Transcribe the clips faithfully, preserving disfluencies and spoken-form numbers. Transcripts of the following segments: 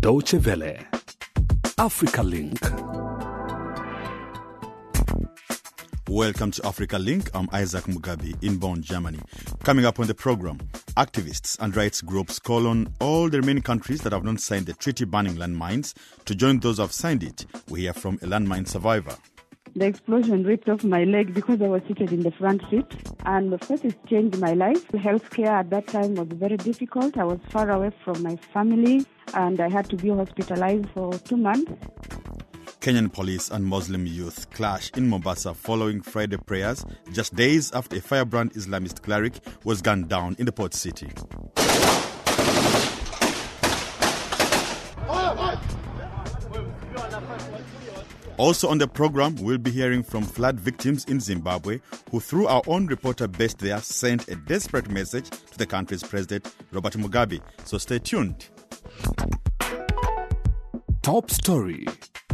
Deutsche Welle, Africa Link. Welcome to Africa Link. I'm Isaac Mugabe in Bonn, Germany. Coming up on the program, activists and rights groups call on all the remaining countries that have not signed the treaty banning landmines to join those who have signed it. We hear from a landmine survivor. The explosion ripped off my leg because I was seated in the front seat. And of course, it changed my life. Healthcare at that time was very difficult. I was far away from my family and I had to be hospitalized for two months. Kenyan police and Muslim youth clash in Mombasa following Friday prayers just days after a firebrand Islamist cleric was gunned down in the port city. Also on the program, we'll be hearing from flood victims in Zimbabwe who, through our own reporter based there, sent a desperate message to the country's president, Robert Mugabe. So stay tuned. Top story.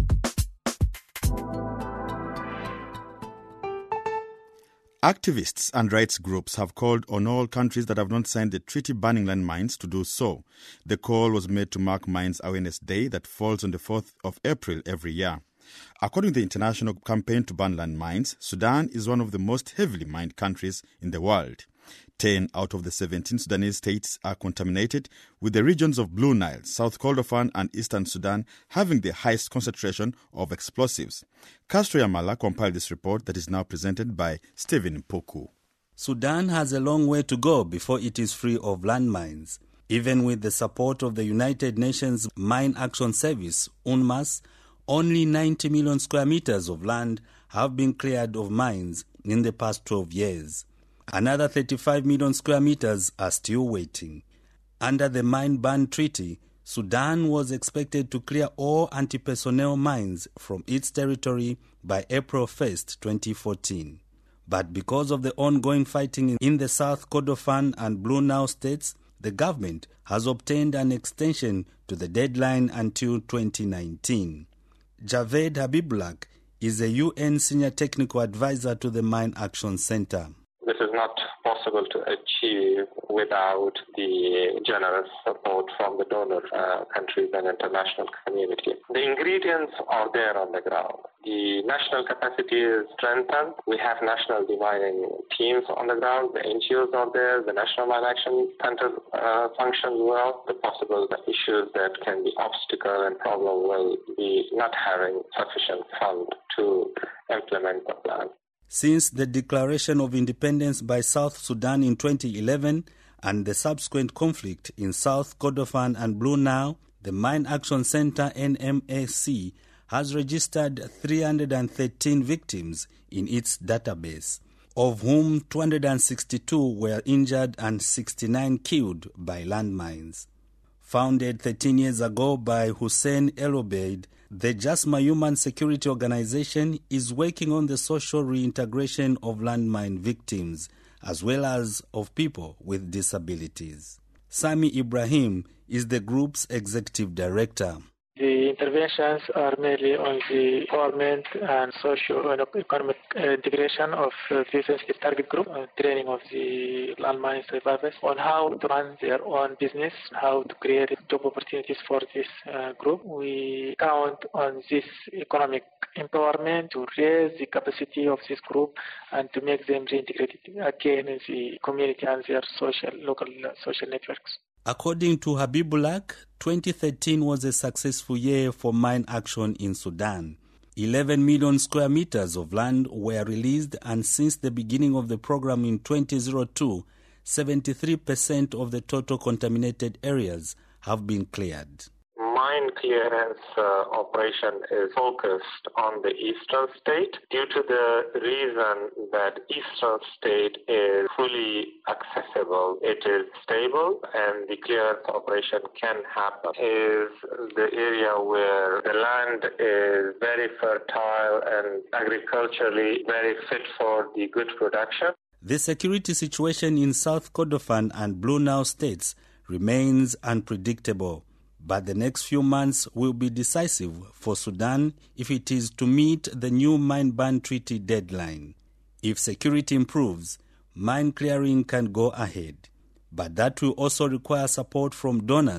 Activists and rights groups have called on all countries that have not signed the treaty banning landmines to do so. The call was made to mark Mines Awareness Day that falls on the fourth of April every year. According to the International Campaign to Ban Landmines, Sudan is one of the most heavily mined countries in the world. Ten out of the seventeen Sudanese states are contaminated, with the regions of Blue Nile, South Kordofan and Eastern Sudan having the highest concentration of explosives. Castro Yamala compiled this report that is now presented by Stephen Poku. Sudan has a long way to go before it is free of landmines. Even with the support of the United Nations Mine Action Service, UNMAS, only ninety million square meters of land have been cleared of mines in the past twelve years. Another thirty-five million square meters are still waiting. Under the Mine Ban Treaty, Sudan was expected to clear all anti-personnel mines from its territory by April first, twenty fourteen. But because of the ongoing fighting in the South Kordofan and Blue Nile states, the government has obtained an extension to the deadline until twenty nineteen. Javed Habibullah is a U N Senior Technical Advisor to the Mine Action Center. This is not possible to achieve without the generous support from the donor uh, countries and international community. The ingredients are there on the ground. The national capacity is strengthened. We have national demining teams on the ground. The N G Os are there. The National Mine Action Center uh, functions well. The possible issues that can be obstacle and problem will be not having sufficient funds to implement the plan. Since the declaration of independence by South Sudan in twenty eleven and the subsequent conflict in South Kordofan and Blue Nile, the Mine Action Center N M A C has registered three hundred thirteen victims in its database, of whom two hundred sixty-two were injured and sixty-nine killed by landmines. Founded thirteen years ago by Hussein El Obeid, the Jasma Human Security Organization is working on the social reintegration of landmine victims, as well as of people with disabilities. Sami Ibrahim is the group's executive director. The interventions are mainly on the government and socio-economic integration of this sensitive target group, uh, training of the landmine survivors on how to run their own business, how to create job opportunities for this uh, group. We count on this economic empowerment to raise the capacity of this group and to make them reintegrated again in the community and their social, local uh, social networks. According to Habibullah, twenty thirteen was a successful year for mine action in Sudan. eleven million square meters of land were released, and since the beginning of the program in twenty oh two, seventy-three percent of the total contaminated areas have been cleared. Mine clearance uh, operation is focused on the eastern state due to the reason that eastern state is fully accessible. It is stable and the clearance operation can happen. Is the area where the land is very fertile and agriculturally very fit for the good production. The security situation in South Kordofan and Blue Nile states remains unpredictable. But the next few months will be decisive for Sudan if it is to meet the new Mine Ban Treaty deadline. If security improves, mine clearing can go ahead. But that will also require support from donors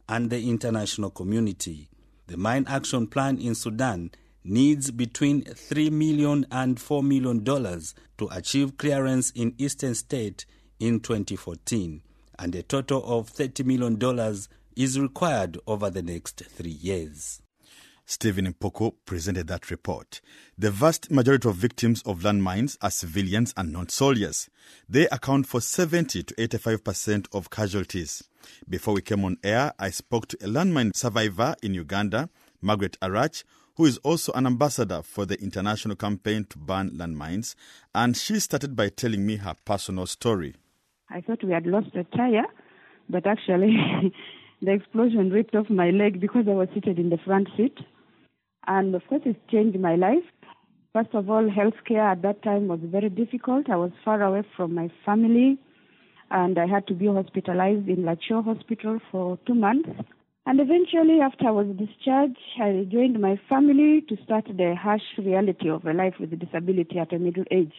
and the international community. The Mine Action Plan in Sudan needs between three million dollars and four million dollars to achieve clearance in eastern state in twenty fourteen, and a total of thirty million dollars is required over the next three years. Stephen Mpoko presented that report. The vast majority of victims of landmines are civilians and non-soldiers. They account for seventy to eighty-five percent of casualties. Before we came on air, I spoke to a landmine survivor in Uganda, Margaret Arach, who is also an ambassador for the international campaign to ban landmines, and she started by telling me her personal story. I thought we had lost a tire, but actually the explosion ripped off my leg because I was seated in the front seat. And of course, it changed my life. First of all, healthcare at that time was very difficult. I was far away from my family, and I had to be hospitalized in Lacho Hospital for two months. And eventually, after I was discharged, I rejoined my family to start the harsh reality of a life with a disability at a middle age.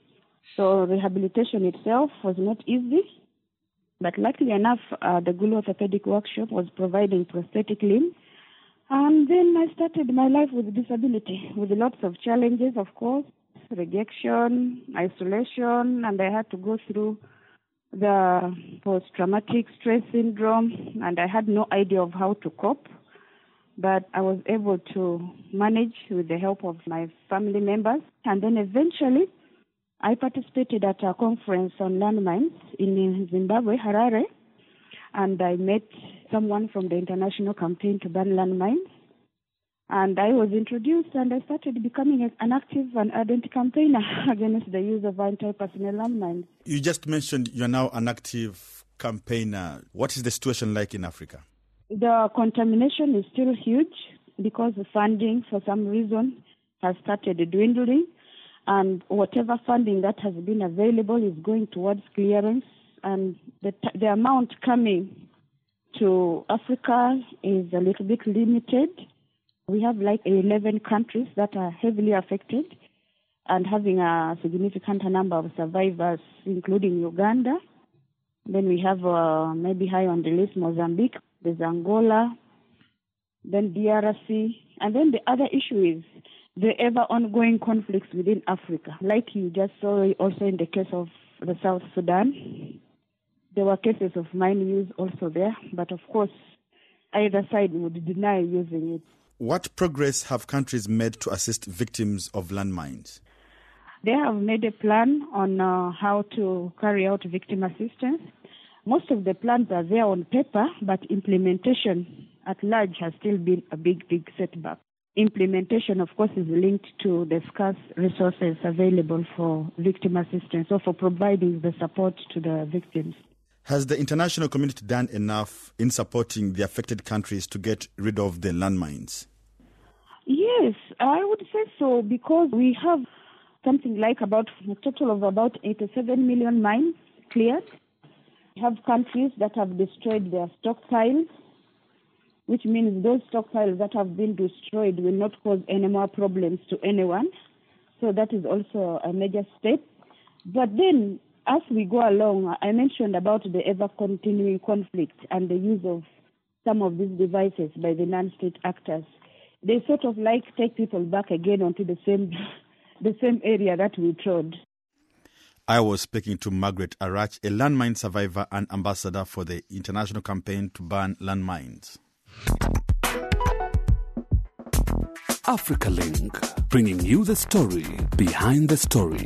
So rehabilitation itself was not easy. But luckily enough, uh, the Gulu Orthopedic Workshop was providing prosthetic limbs. And then I started my life with disability, with lots of challenges, of course, rejection, isolation, and I had to go through the post-traumatic stress syndrome, and I had no idea of how to cope. But I was able to manage with the help of my family members. And then eventually, I participated at a conference on landmines in Zimbabwe, Harare, and I met someone from the international campaign to ban landmines. And I was introduced, and I started becoming an active and ardent campaigner against the use of anti-personnel landmines. You just mentioned you're now an active campaigner. What is the situation like in Africa? The contamination is still huge because the funding, for some reason, has started dwindling. And whatever funding that has been available is going towards clearance. And the, the amount coming to Africa is a little bit limited. We have like eleven countries that are heavily affected and having a significant number of survivors, including Uganda. Then we have uh, maybe high on the list, Mozambique, there's Angola, then D R C. And then the other issue is the ever ongoing conflicts within Africa. Like you just saw also in the case of the South Sudan. There were cases of mine use also there, but of course, either side would deny using it. What progress have countries made to assist victims of landmines? They have made a plan on uh, how to carry out victim assistance. Most of the plans are there on paper, but implementation at large has still been a big, big setback. Implementation, of course, is linked to the scarce resources available for victim assistance or for providing the support to the victims. Has the international community done enough in supporting the affected countries to get rid of the landmines? Yes, I would say so, because we have something like about a total of about eighty-seven million mines cleared. We have countries that have destroyed their stockpiles, which means those stockpiles that have been destroyed will not cause any more problems to anyone. So that is also a major step. But then, as we go along, I mentioned about the ever-continuing conflict and the use of some of these devices by the non-state actors. They sort of like take people back again onto the same, the same area that we trod. I was speaking to Margaret Arach, a landmine survivor and ambassador for the international campaign to ban landmines. Africa Link, bringing you the story behind the story.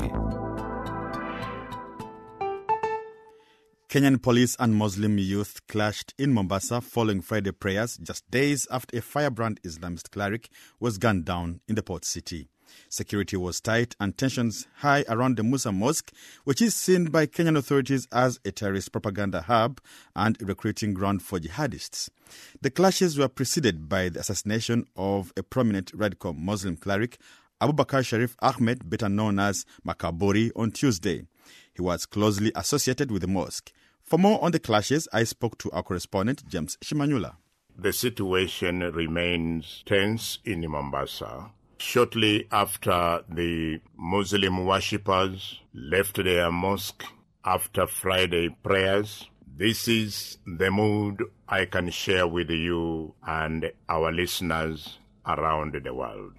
Kenyan police and Muslim youth clashed in Mombasa following Friday prayers just days after a firebrand Islamist cleric was gunned down in the port city. Security was tight and tensions high around the Musa Mosque, which is seen by Kenyan authorities as a terrorist propaganda hub and a recruiting ground for jihadists. The clashes were preceded by the assassination of a prominent radical Muslim cleric, Abubakar Sharif Ahmed, better known as Makaburi, on Tuesday. He was closely associated with the mosque. For more on the clashes, I spoke to our correspondent, James Shimanyula. The situation remains tense in Mombasa. Shortly after the Muslim worshippers left their mosque after Friday prayers, This is the mood I can share with you and our listeners around the world.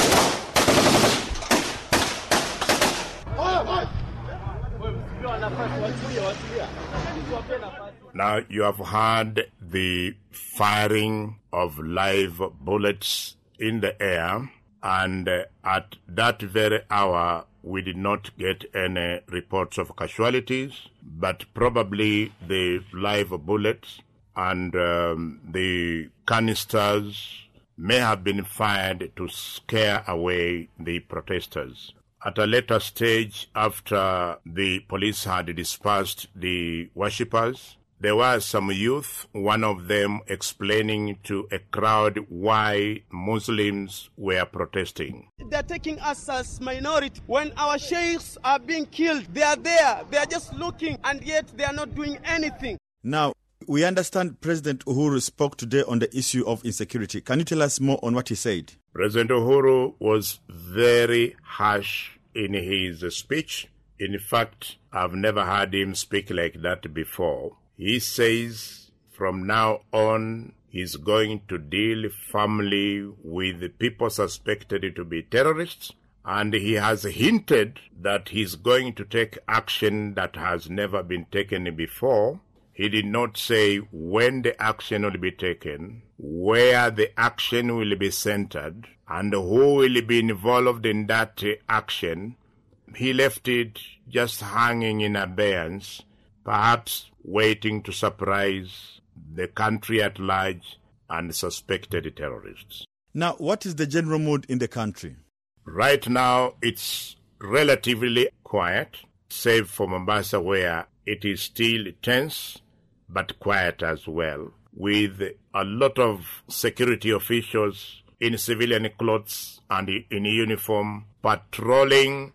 Now you have heard the firing of live bullets in the air, and uh, at that very hour we did not get any reports of casualties, but probably the live bullets and um, the canisters may have been fired to scare away the protesters. At a later stage, after the police had dispersed the worshippers, there were some youth, one of them explaining to a crowd why Muslims were protesting. They're taking us as minority. When our sheikhs are being killed, they are there. They are just looking, and yet they are not doing anything. Now, we understand President Uhuru spoke today on the issue of insecurity. Can you tell us more on what he said? President Uhuru was very harsh in his speech. In fact, I've never heard him speak like that before. He says from now on he's going to deal firmly with people suspected to be terrorists, and he has hinted that he's going to take action that has never been taken before. He did not say when the action will be taken, where the action will be centered, and who will be involved in that action. He left it just hanging in abeyance, perhaps waiting to surprise the country at large and suspected terrorists. Now, what is the general mood in the country? Right now, it's relatively quiet, save for Mombasa, where it is still tense, but quiet as well, with a lot of security officials in civilian clothes and in uniform patrolling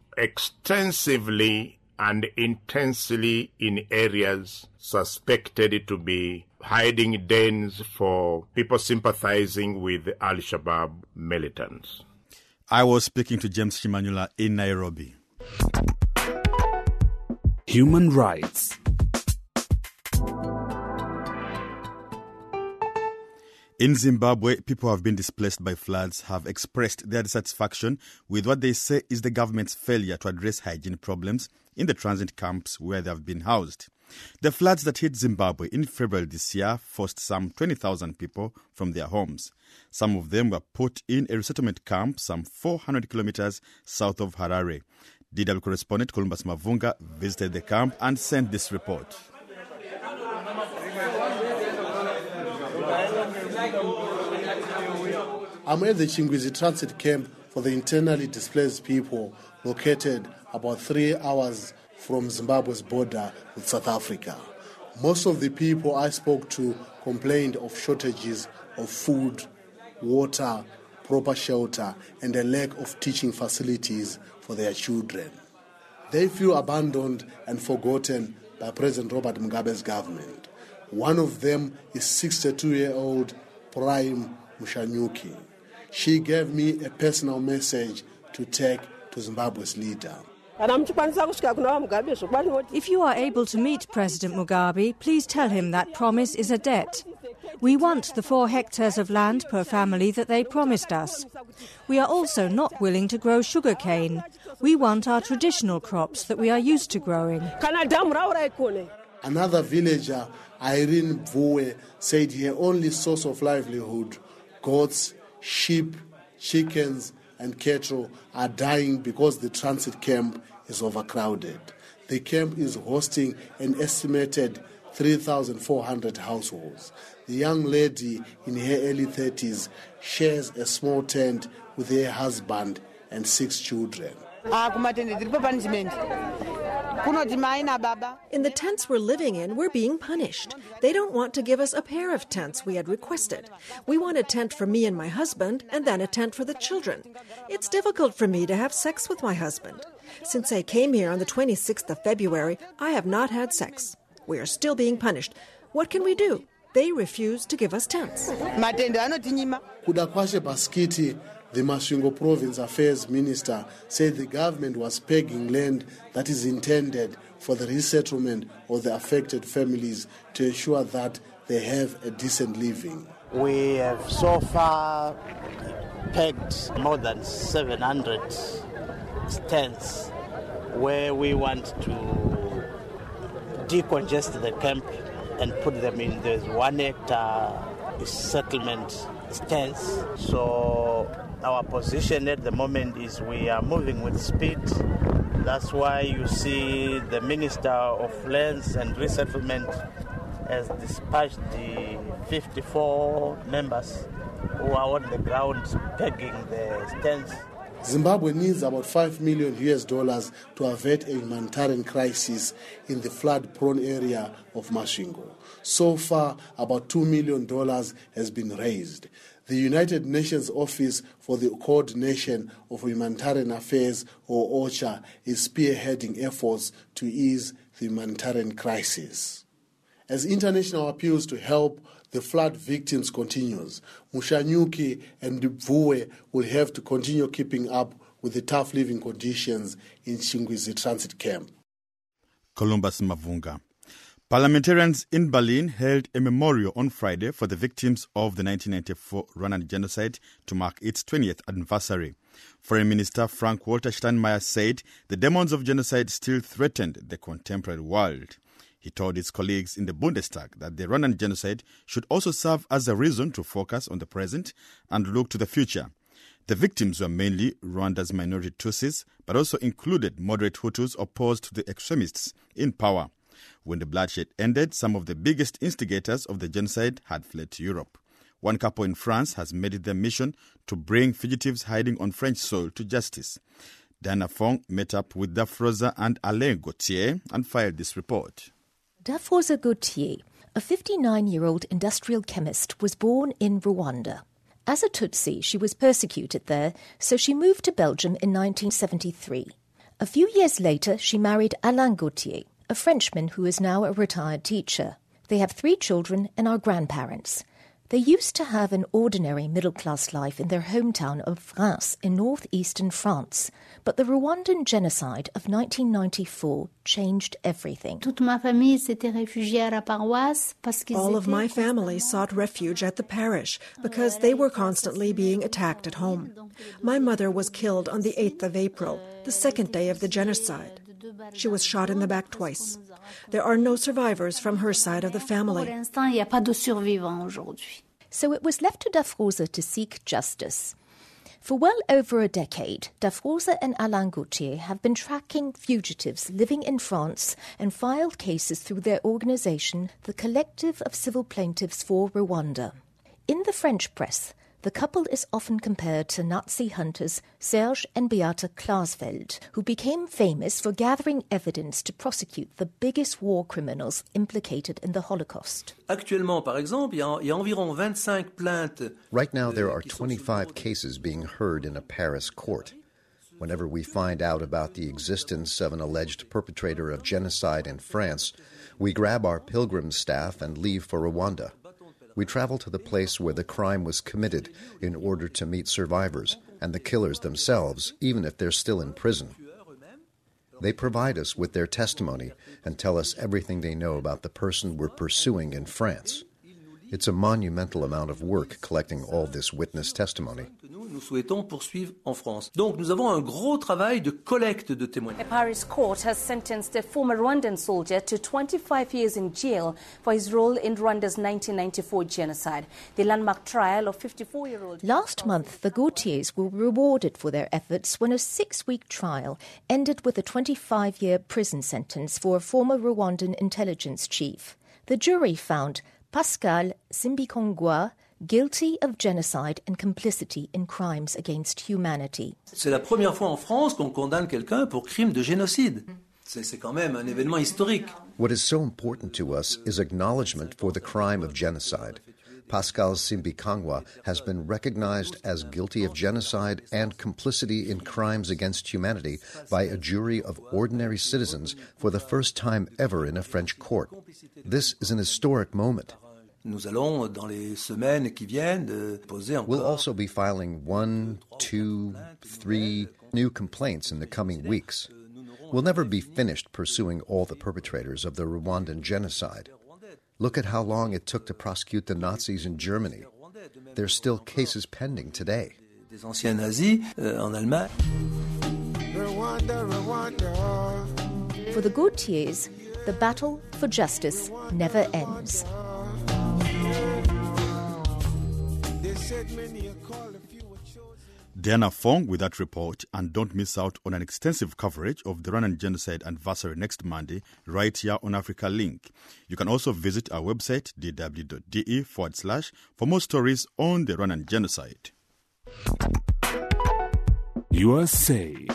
extensively and intensely in areas suspected to be hiding dens for people sympathizing with Al-Shabaab militants. I was speaking to James Shimanyula in Nairobi. Human rights. In Zimbabwe, people who have been displaced by floods have expressed their dissatisfaction with what they say is the government's failure to address hygiene problems in the transit camps where they have been housed. The floods that hit Zimbabwe in February this year forced some twenty thousand people from their homes. Some of them were put in a resettlement camp some four hundred kilometers south of Harare. D W correspondent Columbus Mavunga visited the camp and sent this report. I'm at the Chingwizi Transit Camp for the internally displaced people located about three hours from Zimbabwe's border with South Africa. Most of the people I spoke to complained of shortages of food, water, proper shelter, and a lack of teaching facilities for their children. They feel abandoned and forgotten by President Robert Mugabe's government. One of them is sixty-two-year-old Prime Mushanyuki. She gave me a personal message to take to Zimbabwe's leader. If you are able to meet President Mugabe, please tell him that promise is a debt. We want the four hectares of land per family that they promised us. We are also not willing to grow sugarcane. We want our traditional crops that we are used to growing. Another villager, Irene Mvuwe, said her only source of livelihood, goats, sheep, chickens, and cattle, are dying because the transit camp is overcrowded. The camp is hosting an estimated three thousand four hundred households. The young lady in her early thirties shares a small tent with her husband and six children. In the tents we're living in, we're being punished. They don't want to give us a pair of tents we had requested. We want a tent for me and my husband, and then a tent for the children. It's difficult for me to have sex with my husband. Since I came here on the twenty-sixth of February, I have not had sex. We are still being punished. What can we do? They refuse to give us tents. Kudakwashe Baskiti the Masvingo Province Affairs Minister said the government was pegging land that is intended for the resettlement of the affected families to ensure that they have a decent living. We have so far pegged more than seven hundred tents where we want to decongest the camp and put them in the one hectare settlement tents. So our position at the moment is we are moving with speed. That's why you see the Minister of Lands and Resettlement has dispatched the fifty-four members who are on the ground pegging the tents. Zimbabwe needs about five million U S dollars to avert a humanitarian crisis in the flood-prone area of Masvingo. So far, about two million dollars has been raised. The United Nations Office for the Coordination of Humanitarian Affairs, or OCHA, is spearheading efforts to ease the humanitarian crisis. As international appeals to help the flood victims continues, Mushanyuki and Dubvuwe will have to continue keeping up with the tough living conditions in Chingwizi transit camp. Columbus Mavunga. Parliamentarians in Berlin held a memorial on Friday for the victims of the nineteen ninety-four Rwandan genocide to mark its twentieth anniversary. Foreign Minister Frank-Walter Steinmeier said the demons of genocide still threatened the contemporary world. He told his colleagues in the Bundestag that the Rwandan genocide should also serve as a reason to focus on the present and look to the future. The victims were mainly Rwanda's minority Tutsis, but also included moderate Hutus opposed to the extremists in power. When the bloodshed ended, some of the biggest instigators of the genocide had fled to Europe. One couple in France has made it their mission to bring fugitives hiding on French soil to justice. Diana Fong met up with Dafroza and Alain Gauthier and filed this report. Dafroza Gauthier, a fifty-nine-year-old industrial chemist, was born in Rwanda. As a Tutsi, she was persecuted there, so she moved to Belgium in nineteen seventy-three. A few years later, she married Alain Gauthier, a Frenchman who is now a retired teacher. They have three children and are grandparents. They used to have an ordinary middle-class life in their hometown of Reims in northeastern France, but the Rwandan genocide of nineteen ninety-four changed everything. All of my family sought refuge at the parish because they were constantly being attacked at home. My mother was killed on the eighth of April, the second day of the genocide. She was shot in the back twice. There are no survivors from her side of the family. So it was left to Dafroza to seek justice. For well over a decade, Dafroza and Alain Gauthier have been tracking fugitives living in France and filed cases through their organization, the Collective of Civil Plaintiffs for Rwanda. In the French press, the couple is often compared to Nazi hunters Serge and Beate Klaasfeld, who became famous for gathering evidence to prosecute the biggest war criminals implicated in the Holocaust. Right now, there are twenty-five cases being heard in a Paris court. Whenever we find out about the existence of an alleged perpetrator of genocide in France, we grab our pilgrim staff and leave for Rwanda. We travel to the place where the crime was committed in order to meet survivors and the killers themselves, even if they're still in prison. They provide us with their testimony and tell us everything they know about the person we're pursuing in France. It's a monumental amount of work collecting all this witness testimony. Nous souhaitons poursuivre en France. Donc nous avons un gros travail de collecte de témoignages. A Paris court has sentenced a former Rwandan soldier to twenty-five years in jail for his role in Rwanda's nineteen ninety-four genocide. The landmark trial of fifty-four-year-old... Last month, the Gauthiers were rewarded for their efforts when a six-week trial ended with a twenty-five-year prison sentence for a former Rwandan intelligence chief. The jury found Pascal Simbikongwa guilty of genocide and complicity in crimes against humanity. C'est la première fois en France qu'on condamne quelqu'un pour crime de génocide. C'est quand même un événement historique. What is so important to us is acknowledgement for the crime of genocide. Pascal Simbikongwa has been recognized as guilty of genocide and complicity in crimes against humanity by a jury of ordinary citizens for the first time ever in a French court. This is an historic moment. Nous allons, dans les semaines qui viennent, poser encore. We'll also be filing one, two, three new complaints in the coming weeks. We'll never be finished pursuing all the perpetrators of the Rwandan genocide. Look at how long it took to prosecute the Nazis in Germany. There's still cases pending today. Des anciens nazis euh, en Allemagne. Rwanda, Rwanda. For the Gautiers, the battle for justice never ends. Diana Fong with that report, and don't miss out on an extensive coverage of the Rwandan Genocide Anniversary next Monday right here on Africa Link. You can also visit our website dw.de forward slash for more stories on the Rwandan Genocide. U S A.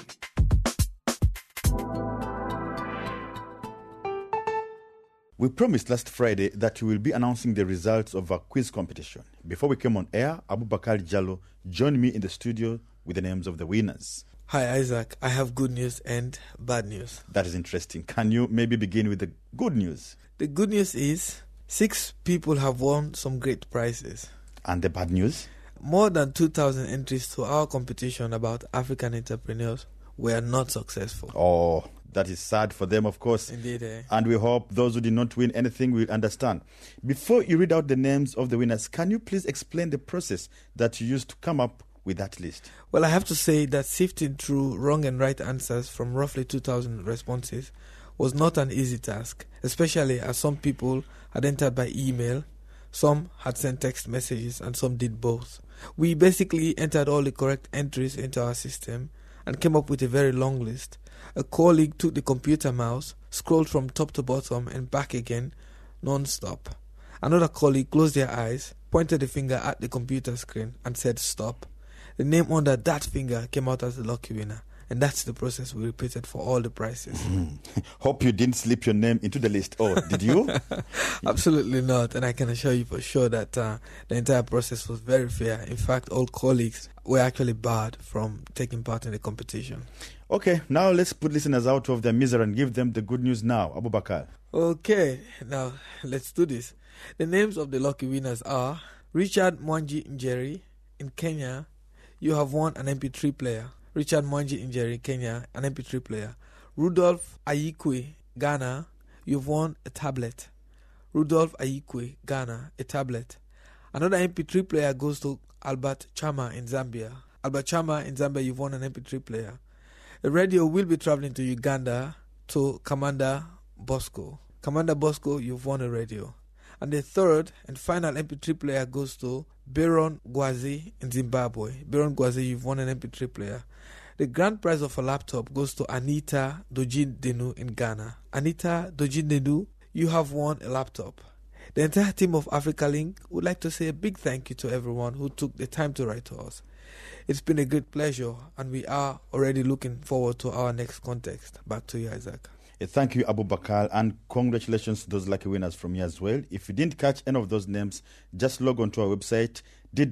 We promised last Friday that we will be announcing the results of our quiz competition. Before we came on air, Abubakar Jallo joined me in the studio with the names of the winners. Hi, Isaac. I have good news and bad news. That is interesting. Can you maybe begin with the good news? The good news is six people have won some great prizes. And the bad news? More than two thousand entries to our competition about African entrepreneurs were not successful. Oh, that is sad for them, of course. Indeed. Eh? And we hope those who did not win anything will understand. Before you read out the names of the winners, can you please explain the process that you used to come up with that list? Well, I have to say that sifting through wrong and right answers from roughly two thousand responses was not an easy task, especially as some people had entered by email, some had sent text messages, and some did both. We basically entered all the correct entries into our system and came up with a very long list. A colleague took the computer mouse, scrolled from top to bottom and back again, non-stop. Another colleague closed their eyes, pointed a finger at the computer screen and said stop. The name under that finger came out as the lucky winner. And that's the process we repeated for all the prizes. Mm. Hope you didn't slip your name into the list. Oh, did you? Absolutely not. And I can assure you for sure that uh, the entire process was very fair. In fact, all colleagues were actually barred from taking part in the competition. Okay, now let's put listeners out of their misery and give them the good news now. Abubakar. Okay, now let's do this. The names of the lucky winners are Richard Mwangi Njeri in Kenya. You have won an M P three player. Richard Mwangi Njeri, Kenya, an M P three player. Rudolph Ayikwe, Ghana, you've won a tablet. Rudolph Ayikwe, Ghana, a tablet. Another M P three player goes to Albert Chama in Zambia. Albert Chama in Zambia, you've won an M P three player. A radio will be traveling to Uganda to Commander Bosco. Commander Bosco, you've won a radio. And the third and final M P three player goes to Baron Gwazi in Zimbabwe. Baron Gwazi, you've won an M P three player. The grand prize of a laptop goes to Anita Dojin-Denu in Ghana. Anita Dojin-Denu, you have won a laptop. The entire team of Africa Link would like to say a big thank you to everyone who took the time to write to us. It's been a great pleasure, and we are already looking forward to our next contest. Back to you, Isaac. Thank you, Abubakar, and congratulations to those lucky winners from here as well. If you didn't catch any of those names, just log on to our website,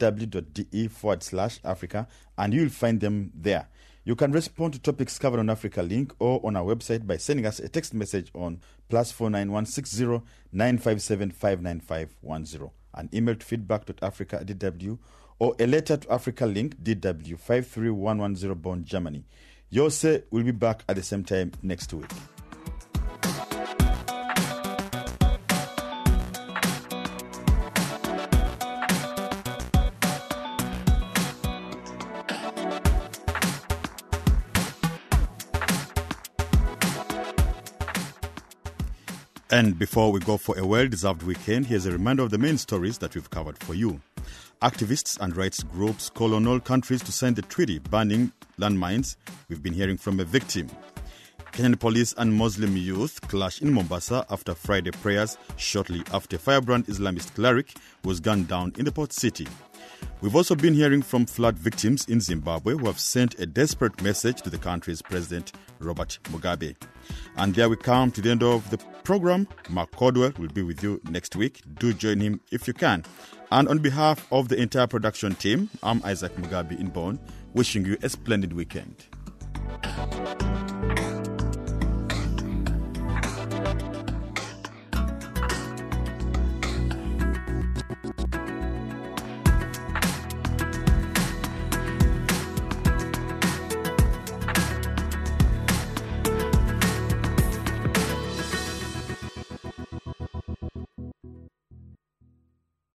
dw.de forward slash Africa, and you'll find them there. You can respond to topics covered on Africa Link or on our website by sending us a text message on plus four nine one six zero nine five seven five nine five one zero, an email to feedback.africa at dw, or a letter to Africa Link, D W five three one one zero Bonn, Germany. Yose will be back at the same time next week. And before we go for a well-deserved weekend, here's a reminder of the main stories that we've covered for you. Activists and rights groups call on all countries to sign the treaty banning landmines. We've been hearing from a victim. Kenyan police and Muslim youth clash in Mombasa after Friday prayers shortly after firebrand Islamist cleric was gunned down in the port city. We've also been hearing from flood victims in Zimbabwe who have sent a desperate message to the country's president, Robert Mugabe. And there we come to the end of the program. Mark Cordwell will be with you next week. Do join him if you can. And on behalf of the entire production team, I'm Isaac Mugabe in Bonn, wishing you a splendid weekend.